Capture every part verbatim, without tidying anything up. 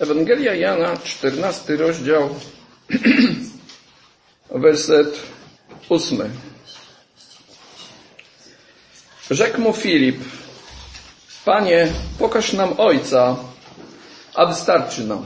Ewangelia Jana, czternasty rozdział, werset ósmy. Rzekł mu Filip: Panie, pokaż nam Ojca, a wystarczy nam.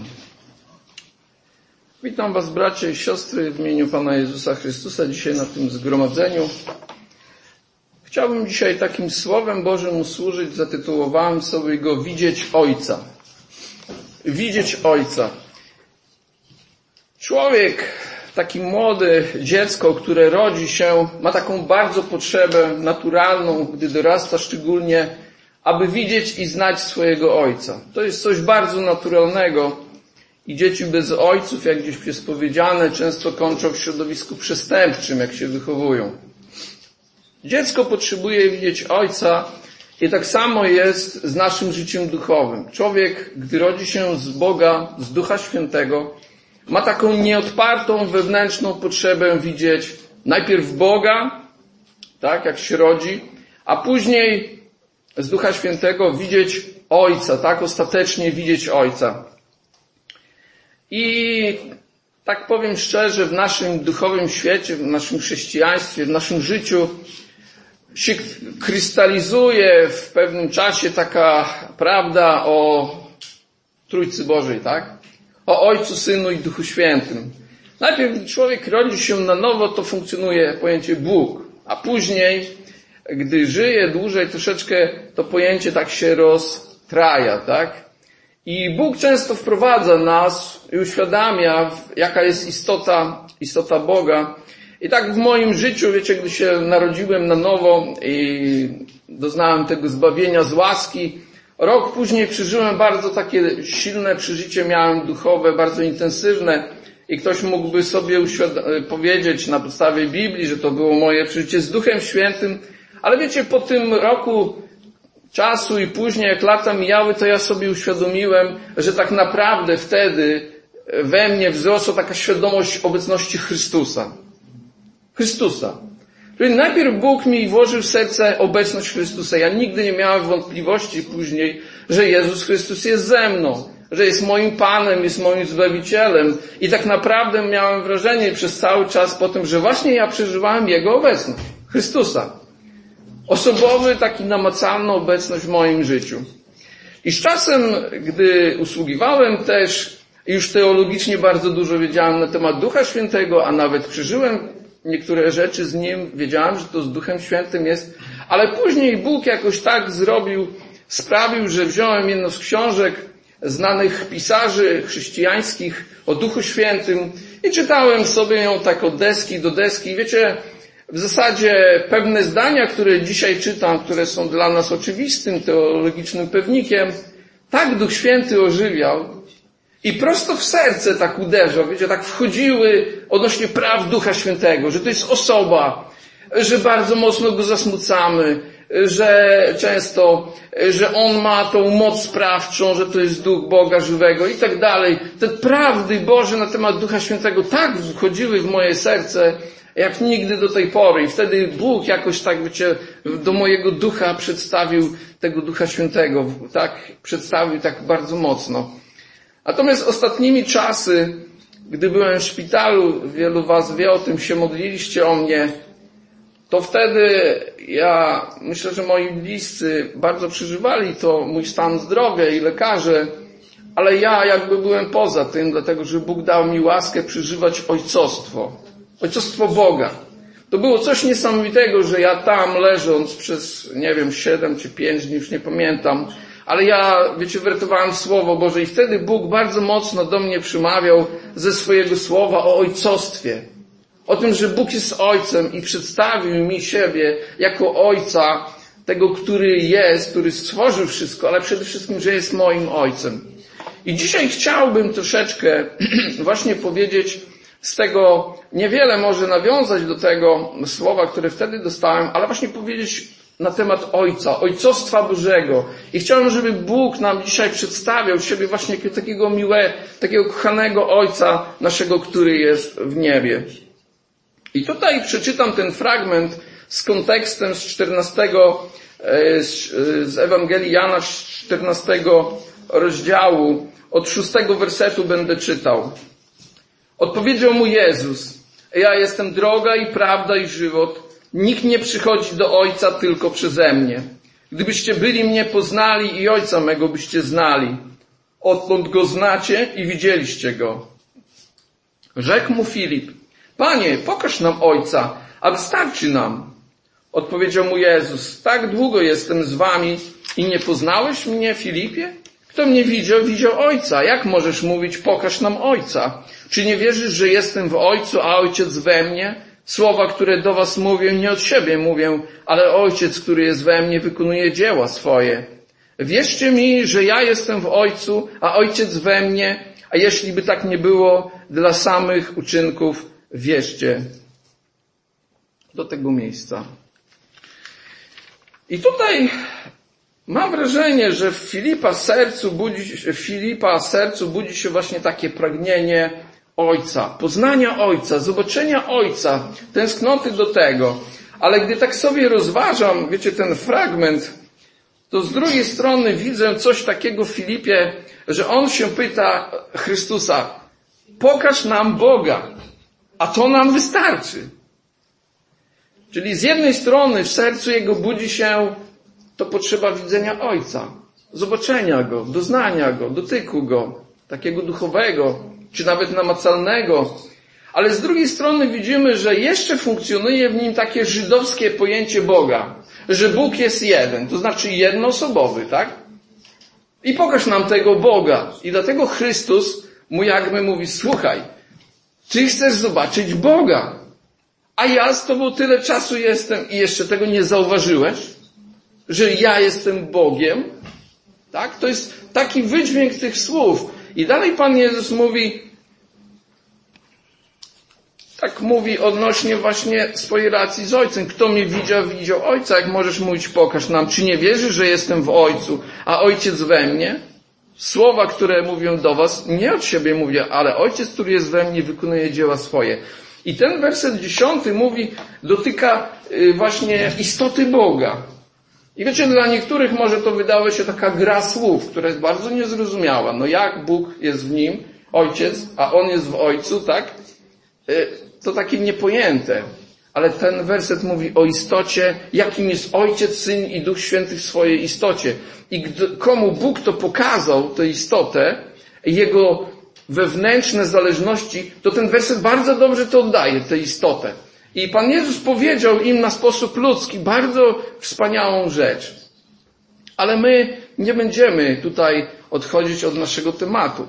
Witam was, bracia i siostry, w imieniu Pana Jezusa Chrystusa dzisiaj na tym zgromadzeniu. Chciałbym dzisiaj takim Słowem Bożym usłużyć. Zatytułowałem sobie go Widzieć Ojca. Widzieć Ojca. Człowiek, taki młody, dziecko, które rodzi się, ma taką bardzo potrzebę naturalną, gdy dorasta szczególnie, aby widzieć i znać swojego Ojca. To jest coś bardzo naturalnego i dzieci bez ojców, jak gdzieś jest powiedziane, często kończą w środowisku przestępczym, jak się wychowują. Dziecko potrzebuje widzieć Ojca i tak samo jest z naszym życiem duchowym. Człowiek, gdy rodzi się z Boga, z Ducha Świętego, ma taką nieodpartą wewnętrzną potrzebę widzieć najpierw Boga, tak jak się rodzi, a później z Ducha Świętego widzieć Ojca, tak ostatecznie widzieć Ojca. I tak powiem szczerze, w naszym duchowym świecie, w naszym chrześcijaństwie, w naszym życiu się krystalizuje w pewnym czasie taka prawda o Trójcy Bożej, tak? O Ojcu, Synu i Duchu Świętym. Najpierw, gdy człowiek rodzi się na nowo, to funkcjonuje pojęcie Bóg, a później, gdy żyje dłużej troszeczkę, to pojęcie tak się roztraja, tak? I Bóg często wprowadza nas i uświadamia, jaka jest istota, istota Boga. I tak w moim życiu, wiecie, gdy się narodziłem na nowo i doznałem tego zbawienia z łaski, rok później przeżyłem bardzo takie silne przeżycie, miałem duchowe, bardzo intensywne i ktoś mógłby sobie powiedzieć na podstawie Biblii, że to było moje przeżycie z Duchem Świętym, ale wiecie, po tym roku czasu i później, jak lata mijały, to ja sobie uświadomiłem, że tak naprawdę wtedy we mnie wzrosła taka świadomość obecności Chrystusa. Chrystusa. Czyli najpierw Bóg mi włożył w serce obecność Chrystusa. Ja nigdy nie miałem wątpliwości później, że Jezus Chrystus jest ze mną, że jest moim Panem, jest moim Zbawicielem. I tak naprawdę miałem wrażenie przez cały czas po tym, że właśnie ja przeżywałem Jego obecność. Chrystusa. Osobowy, taki namacalną obecność w moim życiu. I z czasem, gdy usługiwałem też, już teologicznie bardzo dużo wiedziałem na temat Ducha Świętego, a nawet przeżyłem niektóre rzeczy z Nim, wiedziałem, że to z Duchem Świętym jest, ale później Bóg jakoś tak zrobił, sprawił, że wziąłem jedną z książek znanych pisarzy chrześcijańskich o Duchu Świętym i czytałem sobie ją tak od deski do deski. I wiecie, w zasadzie pewne zdania, które dzisiaj czytam, które są dla nas oczywistym, teologicznym pewnikiem, tak Duch Święty ożywiał i prosto w serce tak uderzał, wiecie, tak wchodziły odnośnie praw Ducha Świętego, że to jest osoba, że bardzo mocno go zasmucamy, że często, że On ma tą moc sprawczą, że to jest Duch Boga żywego i tak dalej. Te prawdy Boże na temat Ducha Świętego tak wchodziły w moje serce, jak nigdy do tej pory. I wtedy Bóg jakoś tak, wiecie, do mojego ducha przedstawił tego Ducha Świętego, tak, przedstawił tak bardzo mocno. Natomiast ostatnimi czasy, gdy byłem w szpitalu, wielu was wie o tym, się modliliście o mnie, to wtedy ja, myślę, że moi bliscy bardzo przeżywali to, mój stan zdrowia i lekarze, ale ja jakby byłem poza tym, dlatego że Bóg dał mi łaskę przeżywać ojcostwo. Ojcostwo Boga. To było coś niesamowitego, że ja tam leżąc przez, nie wiem, siedem czy pięć dni, już nie pamiętam, ale ja, wiecie, wertowałem Słowo Boże i wtedy Bóg bardzo mocno do mnie przemawiał ze swojego Słowa o ojcostwie. O tym, że Bóg jest Ojcem i przedstawił mi siebie jako Ojca, tego, który jest, który stworzył wszystko, ale przede wszystkim, że jest moim Ojcem. I dzisiaj chciałbym troszeczkę właśnie powiedzieć z tego, niewiele może nawiązać do tego słowa, które wtedy dostałem, ale właśnie powiedzieć na temat Ojca, Ojcostwa Bożego. I chciałem, żeby Bóg nam dzisiaj przedstawiał siebie właśnie jako takiego miłego, takiego kochanego Ojca naszego, który jest w niebie. I tutaj przeczytam ten fragment z kontekstem z czternastego, z Ewangelii Jana, z czternastego rozdziału, Od szóstego wersetu będę czytał. Odpowiedział mu Jezus: ja jestem droga i prawda i żywot. Nikt nie przychodzi do Ojca tylko przeze mnie. Gdybyście byli mnie poznali i Ojca mego byście znali. Odtąd go znacie i widzieliście go. Rzekł mu Filip: Panie, pokaż nam Ojca, a wystarczy nam. Odpowiedział mu Jezus: tak długo jestem z wami i nie poznałeś mnie, Filipie? Kto mnie widział, widział Ojca. Jak możesz mówić, pokaż nam Ojca? Czy nie wierzysz, że jestem w Ojcu, a Ojciec we mnie? Słowa, które do was mówię, nie od siebie mówię, ale Ojciec, który jest we mnie, wykonuje dzieła swoje. Wierzcie mi, że ja jestem w Ojcu, a Ojciec we mnie, a jeśli by tak nie było, dla samych uczynków wierzcie. Do tego miejsca. I tutaj mam wrażenie, że w Filipa sercu budzi, w Filipa sercu budzi się właśnie takie pragnienie Ojca, poznania Ojca, zobaczenia Ojca, tęsknoty do tego. Ale gdy tak sobie rozważam, wiecie, ten fragment, to z drugiej strony widzę coś takiego w Filipie, że on się pyta Chrystusa: pokaż nam Boga, a to nam wystarczy. Czyli z jednej strony w sercu jego budzi się to potrzeba widzenia Ojca, zobaczenia Go, doznania Go, dotyku Go, takiego duchowego, czy nawet namacalnego. Ale z drugiej strony widzimy, że jeszcze funkcjonuje w nim takie żydowskie pojęcie Boga, że Bóg jest jeden, to znaczy jednoosobowy, tak? I pokaż nam tego Boga. I dlatego Chrystus mu jakby mówi: słuchaj, ty chcesz zobaczyć Boga, a ja z tobą tyle czasu jestem i jeszcze tego nie zauważyłeś, że ja jestem Bogiem, tak? To jest taki wydźwięk tych słów. I dalej Pan Jezus mówi, tak mówi odnośnie właśnie swojej relacji z Ojcem. Kto mnie widział, widział Ojca. Jak możesz mówić, pokaż nam. Czy nie wierzysz, że jestem w Ojcu, a Ojciec we mnie? Słowa, które mówią do was, nie od siebie mówię, ale Ojciec, który jest we mnie, wykonuje dzieła swoje. I ten werset dziesiąty mówi, dotyka właśnie istoty Boga. I wiecie, dla niektórych może to wydawać się taka gra słów, która jest bardzo niezrozumiała. No jak Bóg jest w nim, Ojciec, a On jest w Ojcu, tak? To takie niepojęte. Ale ten werset mówi o istocie, jakim jest Ojciec, Syn i Duch Święty w swojej istocie. I komu Bóg to pokazał, tę istotę, Jego wewnętrzne zależności, to ten werset bardzo dobrze to oddaje, tę istotę. I Pan Jezus powiedział im na sposób ludzki bardzo wspaniałą rzecz. Ale my nie będziemy tutaj odchodzić od naszego tematu.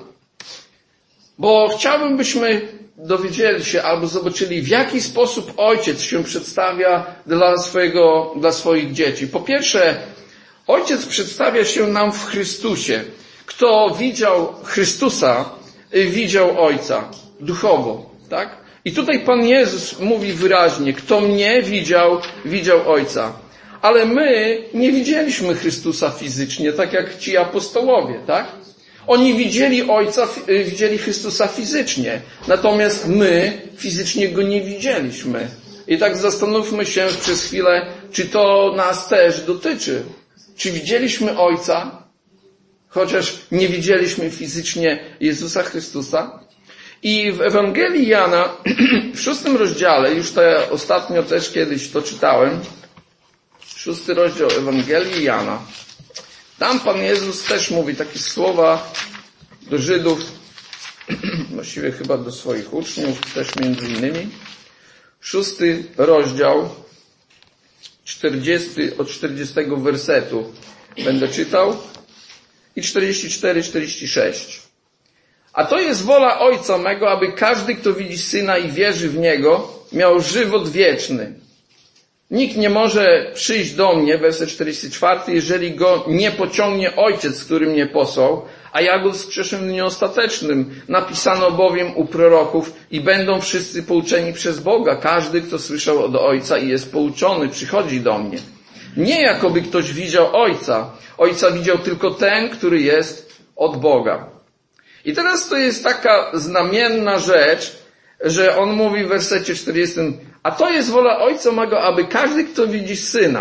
Bo chciałbym, byśmy dowiedzieli się albo zobaczyli, w jaki sposób Ojciec się przedstawia dla swojego, dla swoich dzieci. Po pierwsze, Ojciec przedstawia się nam w Chrystusie. Kto widział Chrystusa, widział Ojca duchowo, tak? I tutaj Pan Jezus mówi wyraźnie, kto mnie widział, widział Ojca. Ale my nie widzieliśmy Chrystusa fizycznie, tak jak ci apostołowie, tak? Oni widzieli Ojca, widzieli Chrystusa fizycznie, natomiast my fizycznie Go nie widzieliśmy. I tak zastanówmy się przez chwilę, czy to nas też dotyczy. Czy widzieliśmy Ojca, chociaż nie widzieliśmy fizycznie Jezusa Chrystusa? I w Ewangelii Jana, w szóstym rozdziale, już to ja ostatnio też kiedyś to czytałem, szósty rozdział Ewangelii Jana, tam Pan Jezus też mówi takie słowa do Żydów, właściwie chyba do swoich uczniów, też między innymi. Szósty rozdział, czterdziesty, od czterdziestego wersetu będę czytał i czterdziesty cztery, czterdzieści sześć. A to jest wola Ojca mego, aby każdy, kto widzi Syna i wierzy w Niego, miał żywot wieczny. Nikt nie może przyjść do mnie, werset czterdziesty czwarty, jeżeli go nie pociągnie Ojciec, który mnie posłał, a ja go wskrzeszę w dniu ostatecznym. Napisano bowiem u proroków i będą wszyscy pouczeni przez Boga. Każdy, kto słyszał od Ojca i jest pouczony, przychodzi do mnie. Nie jakoby ktoś widział Ojca. Ojca widział tylko ten, który jest od Boga. I teraz to jest taka znamienna rzecz, że on mówi w wersecie czterdziestym, a to jest wola Ojca mego, aby każdy, kto widzi Syna.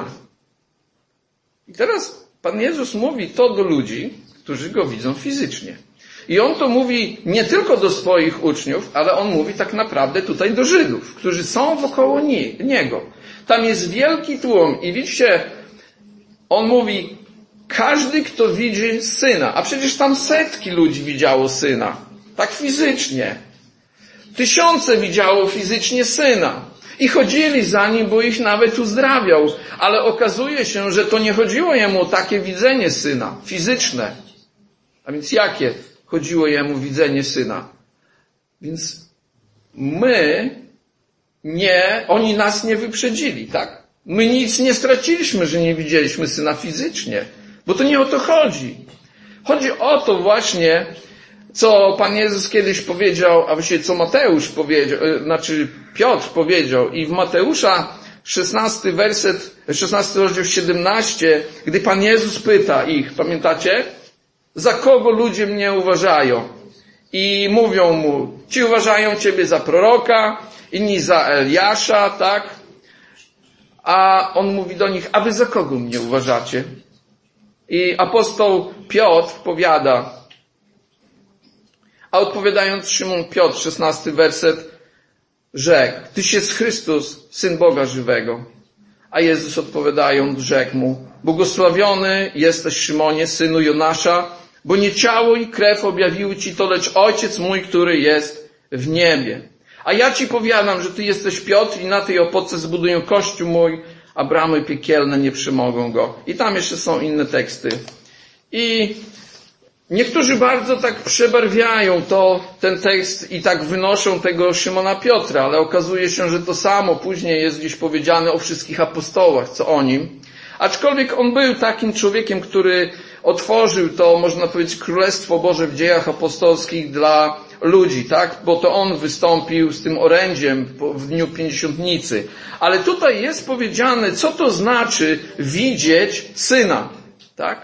I teraz Pan Jezus mówi to do ludzi, którzy Go widzą fizycznie. I on to mówi nie tylko do swoich uczniów, ale on mówi tak naprawdę tutaj do Żydów, którzy są wokoło niego. Tam jest wielki tłum i widzicie, on mówi, każdy, kto widzi Syna, a przecież tam setki ludzi widziało Syna, tak fizycznie. Tysiące widziało fizycznie Syna i chodzili za Nim, bo ich nawet uzdrawiał, ale okazuje się, że to nie chodziło Jemu o takie widzenie Syna, fizyczne. A więc jakie chodziło Jemu widzenie Syna? Więc my nie, oni nas nie wyprzedzili, tak? My nic nie straciliśmy, że nie widzieliśmy Syna fizycznie, bo to nie o to chodzi. Chodzi o to właśnie, co Pan Jezus kiedyś powiedział, a właściwie co Mateusz powiedział, znaczy Piotr powiedział i w Mateusza szesnasty werset, szesnasty rozdział siedemnaście, gdy Pan Jezus pyta ich, pamiętacie? Za kogo ludzie mnie uważają? I mówią mu, ci uważają Ciebie za proroka, inni za Eliasza, tak? A on mówi do nich, a wy za kogo mnie uważacie? I apostoł Piotr powiada, a odpowiadając Szymon Piotr, szesnasty werset, rzekł, Tyś jest Chrystus, Syn Boga żywego. A Jezus odpowiadając, rzekł mu, błogosławiony jesteś Szymonie, synu Jonasza, bo nie ciało i krew objawiły Ci to, lecz Ojciec mój, który jest w niebie. A ja Ci powiadam, że Ty jesteś Piotr i na tej opodce zbuduję kościół mój, a bramy piekielne nie przemogą go. I tam jeszcze są inne teksty. I niektórzy bardzo tak przebarwiają to, ten tekst i tak wynoszą tego Szymona Piotra, ale okazuje się, że to samo później jest gdzieś powiedziane o wszystkich apostołach, co o nim. Aczkolwiek on był takim człowiekiem, który otworzył to, można powiedzieć, Królestwo Boże w dziejach apostolskich dla ludzi, tak? Bo to on wystąpił z tym orędziem w dniu Pięćdziesiątnicy. Ale tutaj jest powiedziane, co to znaczy widzieć Syna, tak?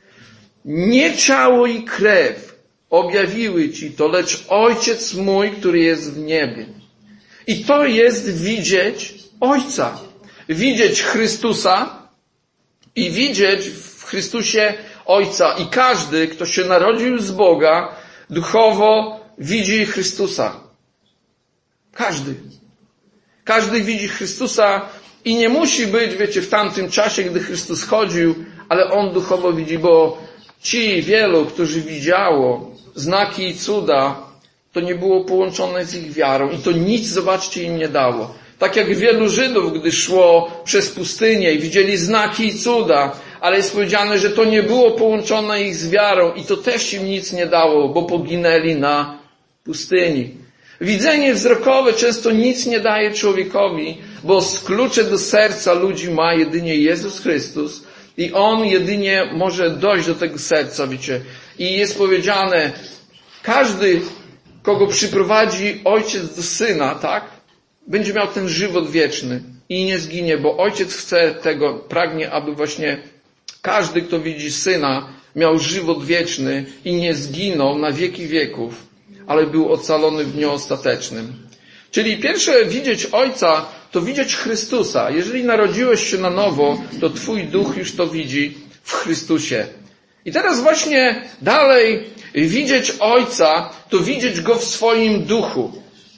Nie ciało i krew objawiły Ci to, lecz Ojciec mój, który jest w niebie. I to jest widzieć Ojca. Widzieć Chrystusa i widzieć w Chrystusie Ojca. I każdy, kto się narodził z Boga, duchowo widzi Chrystusa. Każdy. Każdy widzi Chrystusa i nie musi być, wiecie, w tamtym czasie, gdy Chrystus chodził, ale on duchowo widzi, bo ci wielu, którzy widziało znaki i cuda, to nie było połączone z ich wiarą i to nic, zobaczcie, im nie dało. Tak jak wielu Żydów, gdy szło przez pustynię i widzieli znaki i cuda, ale jest powiedziane, że to nie było połączone ich z wiarą i to też im nic nie dało, bo poginęli na pustyni. Widzenie wzrokowe często nic nie daje człowiekowi, bo z klucze do serca ludzi ma jedynie Jezus Chrystus i On jedynie może dojść do tego serca, wiecie. I jest powiedziane, każdy, kogo przyprowadzi Ojciec do Syna, tak, będzie miał ten żywot wieczny i nie zginie, bo Ojciec chce tego, pragnie, aby właśnie każdy, kto widzi Syna, miał żywot wieczny i nie zginął na wieki wieków, ale był ocalony w dniu ostatecznym. Czyli pierwsze, widzieć Ojca, to widzieć Chrystusa. Jeżeli narodziłeś się na nowo, to Twój duch już to widzi w Chrystusie. I teraz właśnie dalej, widzieć Ojca, to widzieć Go w swoim duchu.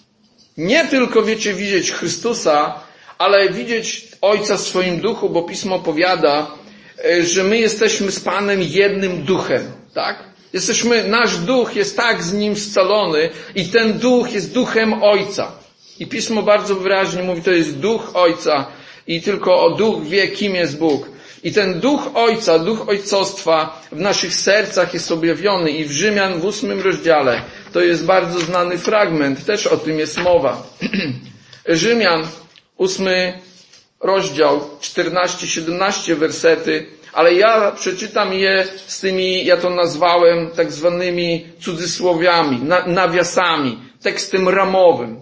Nie tylko, wiecie, widzieć Chrystusa, ale widzieć Ojca w swoim duchu, bo Pismo powiada, że my jesteśmy z Panem jednym duchem, tak? Jesteśmy, nasz duch jest tak z Nim scalony i ten duch jest duchem Ojca. I Pismo bardzo wyraźnie mówi, to jest duch Ojca i tylko o duch wie, kim jest Bóg. I ten duch Ojca, duch ojcostwa w naszych sercach jest objawiony i w Rzymian w ósmym rozdziale, to jest bardzo znany fragment, też o tym jest mowa. Rzymian, ósmy rozdział, czternaście siedemnaście wersety, ale ja przeczytam je z tymi, ja to nazwałem tak zwanymi cudzysłowiami, na, nawiasami, tekstem ramowym.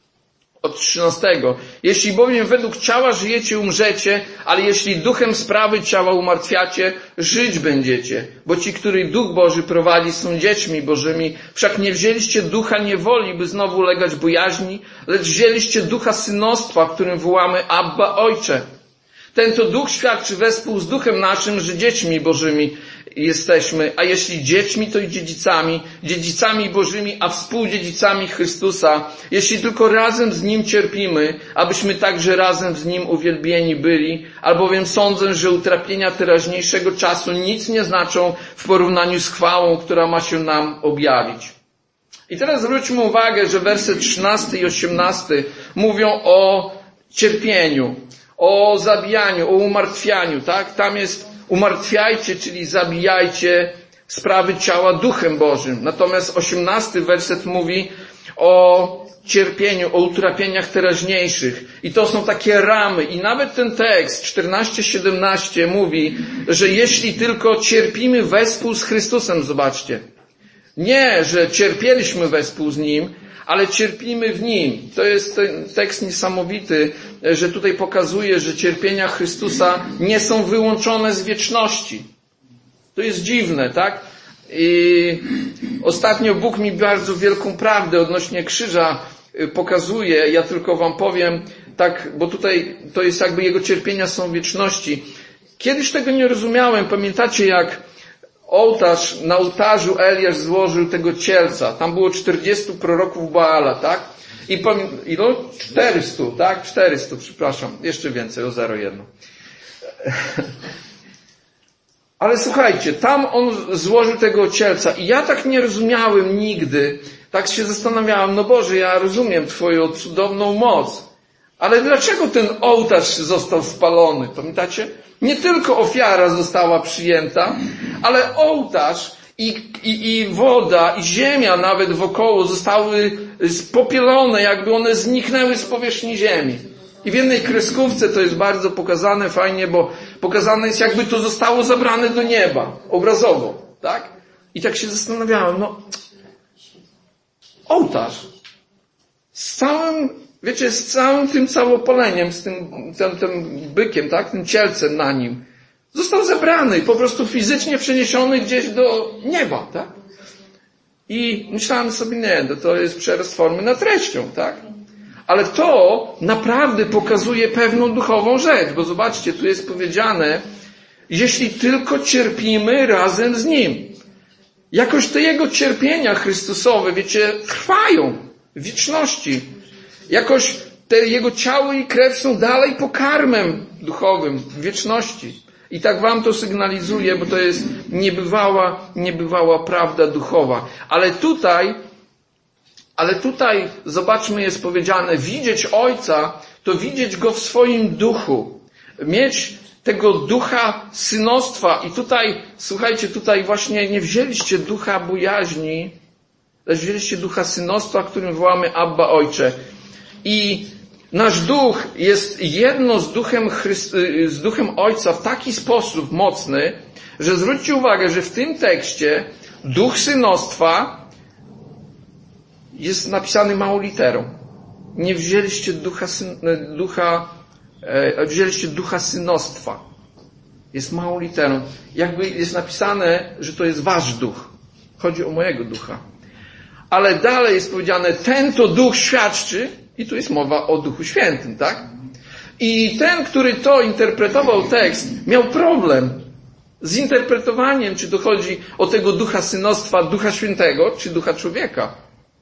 Od trzynastego. Jeśli bowiem według ciała żyjecie, umrzecie, ale jeśli duchem sprawy ciała umartwiacie, żyć będziecie. Bo ci, których Duch Boży prowadzi, są dziećmi Bożymi. Wszak nie wzięliście ducha niewoli, by znowu ulegać bojaźni, lecz wzięliście ducha synostwa, którym wołamy Abba, Ojcze. Ten to duch świadczy wespół z duchem naszym, że dziećmi Bożymi. jesteśmy, a jeśli dziećmi, to i dziedzicami, dziedzicami Bożymi, a współdziedzicami Chrystusa, jeśli tylko razem z Nim cierpimy, abyśmy także razem z Nim uwielbieni byli, albowiem sądzę, że utrapienia teraźniejszego czasu nic nie znaczą w porównaniu z chwałą, która ma się nam objawić. I teraz zwróćmy uwagę, że werset trzynasty i osiemnasty mówią o cierpieniu, o zabijaniu, o umartwianiu, tak? Tam jest umartwiajcie, czyli zabijajcie sprawy ciała Duchem Bożym. Natomiast osiemnasty werset mówi o cierpieniu, o utrapieniach teraźniejszych. I to są takie ramy. I nawet ten tekst czternaście siedemnaście mówi, że jeśli tylko cierpimy wespół z Chrystusem, zobaczcie. Nie, że cierpieliśmy wespół z Nim, ale cierpimy w Nim. To jest ten tekst niesamowity, że tutaj pokazuje, że cierpienia Chrystusa nie są wyłączone z wieczności. To jest dziwne, tak? I ostatnio Bóg mi bardzo wielką prawdę odnośnie krzyża pokazuje. Ja tylko wam powiem, tak, bo tutaj to jest jakby Jego cierpienia są w wieczności. Kiedyś tego nie rozumiałem. Pamiętacie, jak ołtarz, na ołtarzu Eliasz złożył tego cielca. Tam było czterdziestu proroków Baala, tak? I pamię... Ilo? czterystu, tak? czterystu, przepraszam. Jeszcze więcej, o zero jedno. Ale słuchajcie, tam on złożył tego cielca i ja tak nie rozumiałem nigdy. Tak się zastanawiałem, no Boże, ja rozumiem Twoją cudowną moc. Ale dlaczego ten ołtarz został spalony? Pamiętacie? Nie tylko ofiara została przyjęta, ale ołtarz i, i, i woda, i ziemia nawet wokoło zostały spopielone, jakby one zniknęły z powierzchni ziemi. I w jednej kreskówce to jest bardzo pokazane fajnie, bo pokazane jest, jakby to zostało zabrane do nieba, obrazowo, tak? I tak się zastanawiałem, no, ołtarz z całym, wiecie, z całym tym całopoleniem, z tym, tym, tym bykiem, tak, tym cielcem na nim, został zabrany i po prostu fizycznie przeniesiony gdzieś do nieba, tak? I myślałem sobie, nie, to jest przerost formy nad treścią, tak? Ale to naprawdę pokazuje pewną duchową rzecz, bo zobaczcie, tu jest powiedziane, jeśli tylko cierpimy razem z Nim. Jakoś te Jego cierpienia Chrystusowe, wiecie, trwają w wieczności. Jakoś te Jego ciało i krew są dalej pokarmem duchowym w wieczności. I tak wam to sygnalizuję, bo to jest niebywała, niebywała prawda duchowa. Ale tutaj, ale tutaj, zobaczmy, jest powiedziane, widzieć Ojca, to widzieć Go w swoim duchu. Mieć tego ducha synostwa. I tutaj, słuchajcie, tutaj właśnie nie wzięliście ducha bojaźni, lecz wzięliście ducha synostwa, którym wołamy Abba Ojcze. I nasz duch jest jedno z duchem, Chryst- z duchem Ojca w taki sposób mocny, że zwróćcie uwagę, że w tym tekście duch synostwa jest napisany małą literą. Nie wzięliście ducha, syn- ducha e, wzięliście ducha synostwa. Jest małą literą. Jakby jest napisane, że to jest wasz duch. Chodzi o mojego ducha. Ale dalej jest powiedziane, ten to duch świadczy, i tu jest mowa o Duchu Świętym, tak? I ten, który to interpretował tekst, miał problem z interpretowaniem, czy to chodzi o tego ducha synostwa, Ducha Świętego, czy ducha człowieka.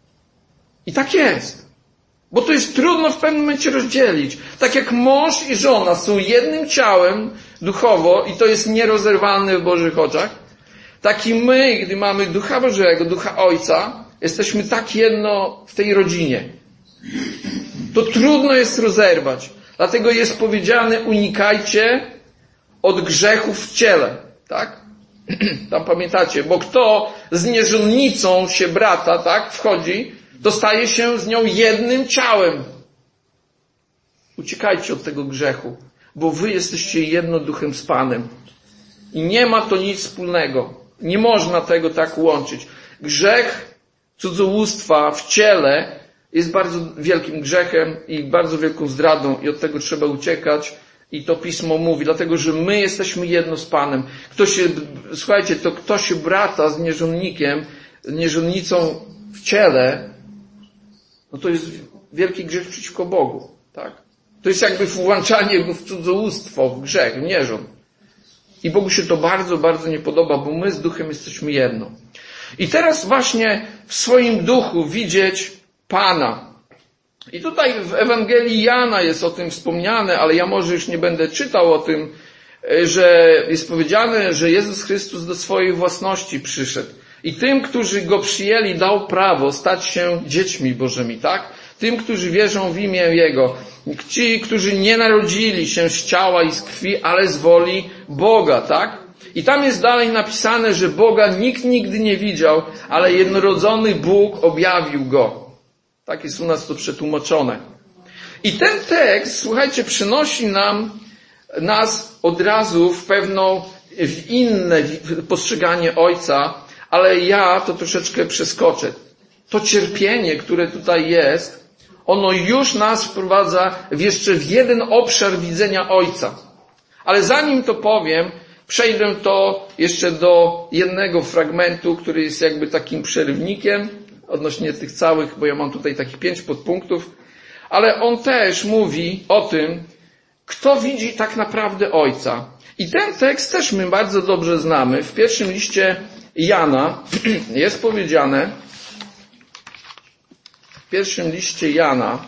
I tak jest. Bo to jest trudno w pewnym momencie rozdzielić. Tak jak mąż i żona są jednym ciałem duchowo i to jest nierozerwalne w Bożych oczach, tak i my, gdy mamy Ducha Bożego, Ducha Ojca, jesteśmy tak jedno w tej rodzinie. To trudno jest rozerwać. Dlatego jest powiedziane, unikajcie od grzechów w ciele. Tak? Tam pamiętacie, bo kto z nierządnicą się brata, tak, wchodzi, to staje się z nią jednym ciałem. Uciekajcie od tego grzechu, bo wy jesteście jedno duchem z Panem. I nie ma to nic wspólnego. Nie można tego tak łączyć. Grzech cudzołóstwa w ciele jest bardzo wielkim grzechem i bardzo wielką zdradą i od tego trzeba uciekać. I to Pismo mówi, dlatego, że my jesteśmy jedno z Panem. Kto się, słuchajcie, to kto się brata z nierządnikiem, nierządnicą w ciele, no to jest wielki grzech przeciwko Bogu, tak? To jest jakby włączanie go w cudzołóstwo, w grzech, w nierząd. I Bogu się to bardzo, bardzo nie podoba, bo my z duchem jesteśmy jedno. I teraz właśnie w swoim duchu widzieć Pana. I tutaj w Ewangelii Jana jest o tym wspomniane, ale ja może już nie będę czytał o tym, że jest powiedziane, że Jezus Chrystus do swojej własności przyszedł. I tym, którzy Go przyjęli, dał prawo stać się dziećmi Bożymi, tak? Tym, którzy wierzą w imię Jego. Ci, którzy nie narodzili się z ciała i z krwi, ale z woli Boga, tak? I tam jest dalej napisane, że Boga nikt nigdy nie widział, ale jednorodzony Bóg objawił Go. Tak jest u nas to przetłumaczone. I ten tekst, słuchajcie, przynosi nam, nas od razu w pewną, w inne postrzeganie Ojca, ale ja to troszeczkę przeskoczę. To cierpienie, które tutaj jest, ono już nas wprowadza w jeszcze w jeden obszar widzenia Ojca. Ale zanim to powiem, przejdę to jeszcze do jednego fragmentu, który jest jakby takim przerywnikiem odnośnie tych całych, bo ja mam tutaj takich pięć podpunktów, ale on też mówi o tym, kto widzi tak naprawdę Ojca. I ten tekst też my bardzo dobrze znamy. W pierwszym liście Jana jest powiedziane, w pierwszym liście Jana,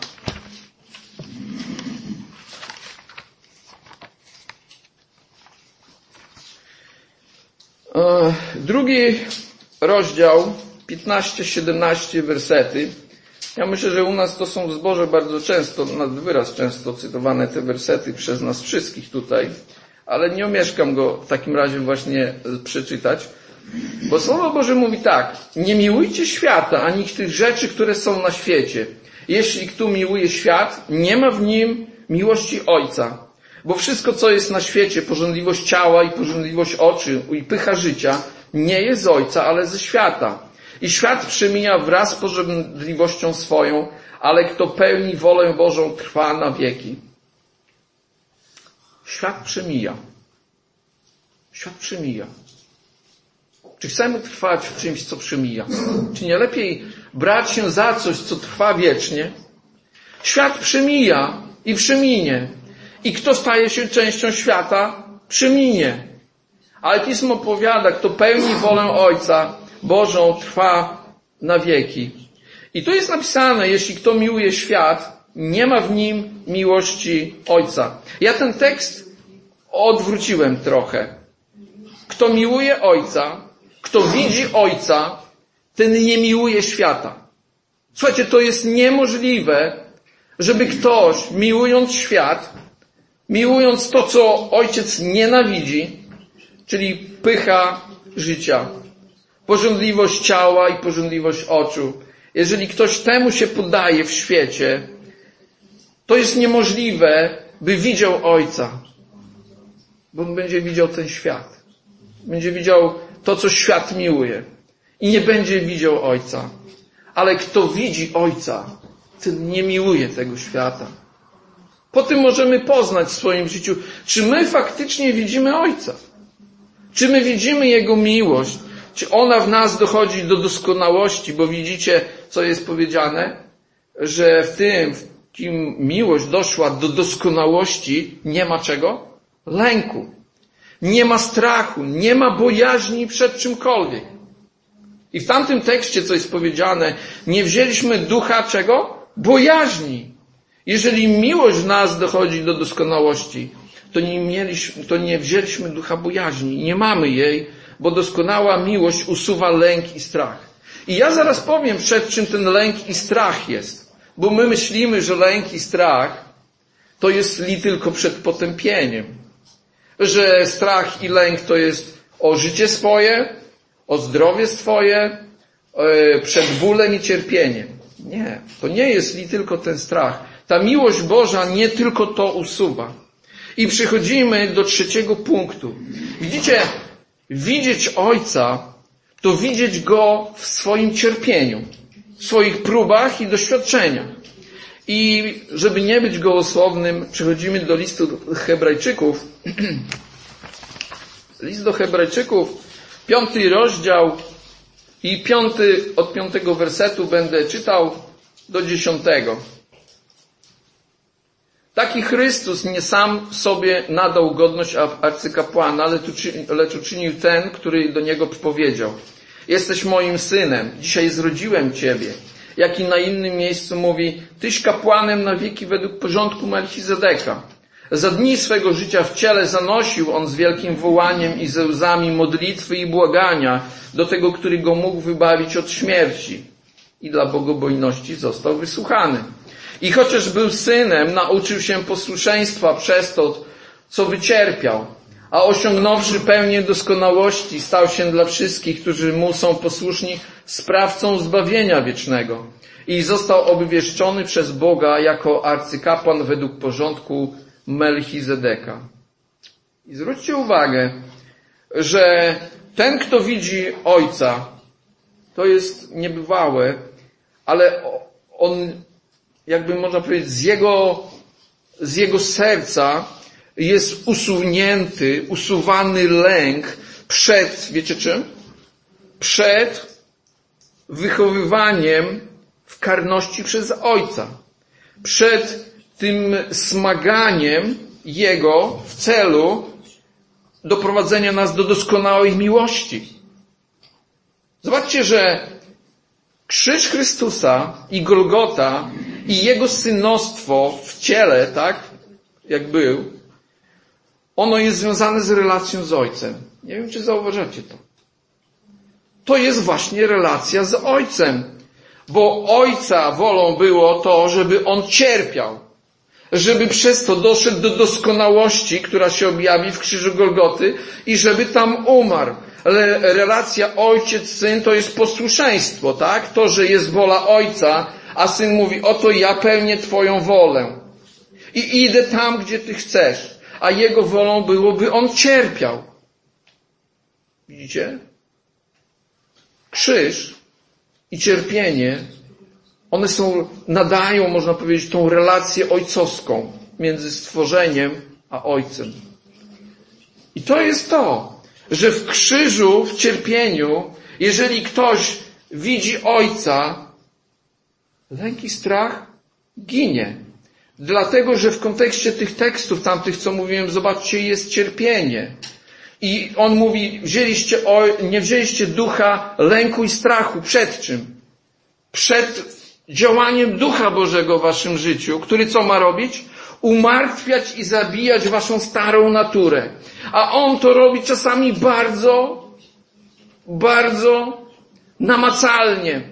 drugi rozdział, piętnaście siedemnaście wersety. Ja myślę, że u nas to są w zborze bardzo często, nad wyraz często cytowane te wersety przez nas wszystkich tutaj, ale nie omieszkam go w takim razie właśnie przeczytać. Bo Słowo Boże mówi tak: nie miłujcie świata, ani tych rzeczy, które są na świecie. Jeśli kto miłuje świat, nie ma w nim miłości Ojca. Bo wszystko, co jest na świecie, pożądliwość ciała i pożądliwość oczu i pycha życia, nie jest z Ojca, ale ze świata. I świat przemija wraz z pożądliwością swoją, ale kto pełni wolę Bożą, trwa na wieki. Świat przemija. Świat przemija. Czy chcemy trwać w czymś, co przemija? Czy nie lepiej brać się za coś, co trwa wiecznie? Świat przemija i przeminie. I kto staje się częścią świata, przeminie. Ale Pismo powiada, kto pełni wolę Ojca Bożą, trwa na wieki. I tu jest napisane, jeśli kto miłuje świat, nie ma w nim miłości Ojca. Ja ten tekst odwróciłem trochę. Kto miłuje Ojca, kto widzi Ojca, ten nie miłuje świata. Słuchajcie, to jest niemożliwe, żeby ktoś, miłując świat, miłując to, co Ojciec nienawidzi, czyli pycha życia, pożądliwość ciała i pożądliwość oczu, jeżeli ktoś temu się poddaje w świecie, to jest niemożliwe, by widział Ojca. Bo on będzie widział ten świat. Będzie widział to, co świat miłuje. I nie będzie widział Ojca. Ale kto widzi Ojca, ten nie miłuje tego świata. Po tym możemy poznać w swoim życiu, czy my faktycznie widzimy Ojca. Czy my widzimy Jego miłość. Czy ona w nas dochodzi do doskonałości. Bo widzicie, co jest powiedziane? Że w tym, w kim miłość doszła do doskonałości, nie ma czego? Lęku. Nie ma strachu, nie ma bojaźni przed czymkolwiek. I w tamtym tekście, co jest powiedziane, nie wzięliśmy ducha czego? Bojaźni. Jeżeli miłość w nas dochodzi do doskonałości, to nie mieliśmy, to nie wzięliśmy ducha bojaźni. Nie mamy jej, bo doskonała miłość usuwa lęk i strach. I ja zaraz powiem, przed czym ten lęk i strach jest. Bo my myślimy, że lęk i strach to jest li tylko przed potępieniem. Że strach i lęk to jest o życie swoje, o zdrowie swoje, przed bólem i cierpieniem. Nie, to nie jest li tylko ten strach. Ta miłość Boża nie tylko to usuwa. I przechodzimy do trzeciego punktu. Widzicie, widzieć Ojca to widzieć Go w swoim cierpieniu, w swoich próbach i doświadczeniach. I żeby nie być gołosłownym, przechodzimy do listu Hebrajczyków. List do Hebrajczyków, piąty rozdział i piąty, od piątego wersetu będę czytał do dziesiątego. Taki Chrystus nie sam sobie nadał godność arcykapłana, lecz uczynił ten, który do niego powiedział: jesteś moim synem, dzisiaj zrodziłem ciebie. Jak i na innym miejscu mówi: tyś kapłanem na wieki według porządku Melchizedeka. Za dni swego życia w ciele zanosił on z wielkim wołaniem i ze łzami modlitwy i błagania do tego, który go mógł wybawić od śmierci. I dla bogobojności został wysłuchany. I chociaż był synem, nauczył się posłuszeństwa przez to, co wycierpiał. A osiągnąwszy pełnię doskonałości, stał się dla wszystkich, którzy mu są posłuszni, sprawcą zbawienia wiecznego. I został obwieszczony przez Boga jako arcykapłan według porządku Melchizedeka. I zwróćcie uwagę, że ten, kto widzi Ojca, to jest niebywałe, ale on, jakby można powiedzieć, z jego, z jego serca jest usunięty, usuwany lęk przed, wiecie czym? Przed wychowywaniem w karności przez Ojca. Przed tym smaganiem Jego w celu doprowadzenia nas do doskonałej miłości. Zobaczcie, że krzyż Chrystusa i Golgota i Jego synostwo w ciele, tak, jak był, ono jest związane z relacją z Ojcem. Nie wiem, czy zauważacie to. To jest właśnie relacja z Ojcem. Bo Ojca wolą było to, żeby On cierpiał. Żeby przez to doszedł do doskonałości, która się objawi w krzyżu Golgoty i żeby tam umarł. Ale relacja ojciec-syn to jest posłuszeństwo, tak? To, że jest wola Ojca, a Syn mówi: oto ja pełnię Twoją wolę. I idę tam, gdzie Ty chcesz. A Jego wolą było, by On cierpiał. Widzicie? Krzyż i cierpienie, one są, nadają, można powiedzieć, tą relację ojcowską między stworzeniem a Ojcem. I to jest to, że w krzyżu, w cierpieniu, jeżeli ktoś widzi Ojca, lęk i strach ginie. Dlatego, że w kontekście tych tekstów tamtych, co mówiłem, zobaczcie, jest cierpienie. I on mówi: wzięliście, nie wzięliście ducha lęku i strachu. Przed czym? Przed działaniem Ducha Bożego w waszym życiu, który co ma robić? Umartwiać i zabijać waszą starą naturę. A on to robi czasami bardzo, bardzo namacalnie.